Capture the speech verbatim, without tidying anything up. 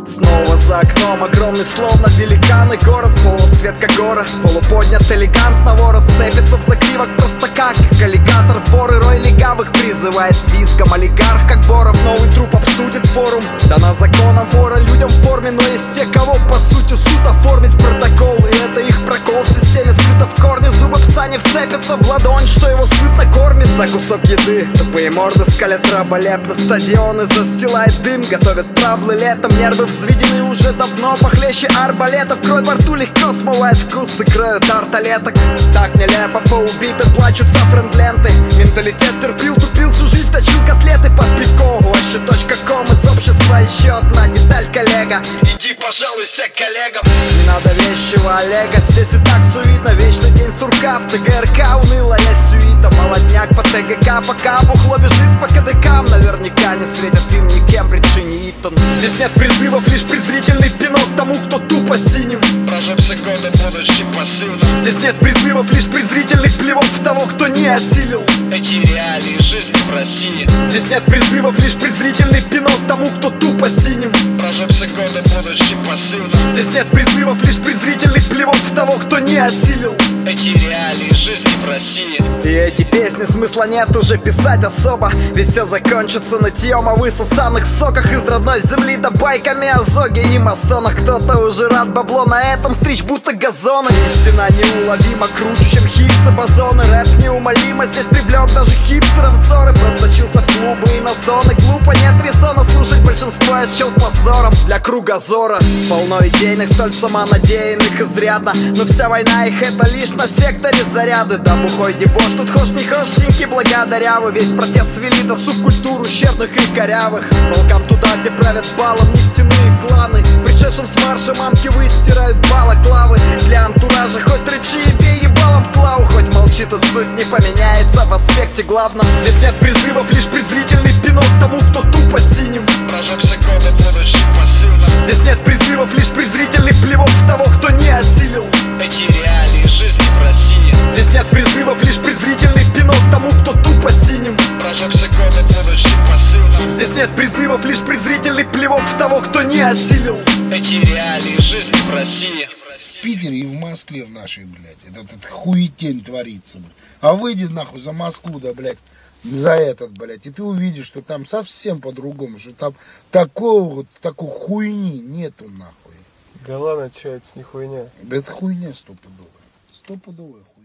Снова за окном огромный, словно великаны город, полон цвет как гора, полуподнят элегантно ворот, цепится в закривок просто как аллигатор. Воры рой легавых призывает визгом олигарх, как Боров новый труп обсудит форум. Дана законом вора людям в форме, но есть те, кого по сути суд оформить в протокол. И это их прокол в системе скрыто в корне. Зубы пса не вцепятся в ладонь, что его сытно кормит. За кусок еды тупые морды скалят раболепно, стадионы застилает дым, готовят траблы летом. Нервы взведены уже давно, похлеще арбалетов. Кровь во рту легко смывает вкус и кроют арталеток. Так нелепо по убитым плачутся френд-ленты. Менталитет терпил, тупил, всю жизнь точил котлеты под пивко. Вообще точка ком из общества еще одна деталь, коллега. Иди пожалуйся коллегам. Не надо вещего Олега, здесь и так все видно. Вечный день сурка в ТГРК, унылая сюита. Молодняк по ТГК, пока бухло бежит по КДКам. Наверняка не светят им ни Кембридж и ни Итон. Здесь нет призывов, лишь презрительный пинок тому, кто тупо синим. Прожегся года, будучи пассивным. Здесь нет призывов, лишь презрительных плевок в того, кто не осилил эти реалии жизни в России. Здесь нет призывов, лишь презрительный пинок тому, кто тупо синим. Прожегся года, будучи пассивным. Здесь нет призывов, лишь презрительных плевок в того, кто не осилил эти реалии жизни в России. И эти песни смысла нет уже писать особо, ведь все закончится нытьем о высосанных соках из родной земли, да байками о зоге и масонах. Кто-то уже рад бабло на этом стричь будто газоны. Истина неуловима, круче, чем хипсы, бозоны. Рэп неумолимо, здесь привлек даже хипстеров взоры. Просочился в клубы и на зоны. Глупо, нет резона слушать большинство из чел позором для кругозора. Полно идейных, столь самонадеянных изрядно, но вся война их это лишь на секторе заряды. Да бухой дебош, тут хошь не хошь, синьки благодаря вы. Весь протест свели до субкультур ущербных и корявых. Волкам туда, где правят балом нефтяные кланы. Пришедшим с марша мамки выстирают балаклавы. Для антуража хоть рычи и бей ебалом в клаву. Хоть молчи, тут суть не поменяется в аспекте главном. Здесь нет призывов, лишь презрительный пинок тому, кто тупо синим. Прожегся года, будучи пассивным. Здесь нет призывов, лишь презрительный плевок в того, кто не осилил эти реалии жизни в России. Здесь нет призывов, лишь презрительный пинок тому, кто тупо синим. Прожегся года, будучи пассивным. Здесь нет призывов, лишь презрительный плевок в того, кто не осилил эти реалии жизни в России. В Питере и в Москве в нашей, блядь, это, это хуетень творится, блядь. А выйди нахуй за Москву, да, блядь, за этот, блядь, и ты увидишь, что там совсем по-другому, что там такого вот, такой хуйни нету, нахуй. Да ладно, чё, это не хуйня. Да это хуйня стопудовая, стопудовая хуйня.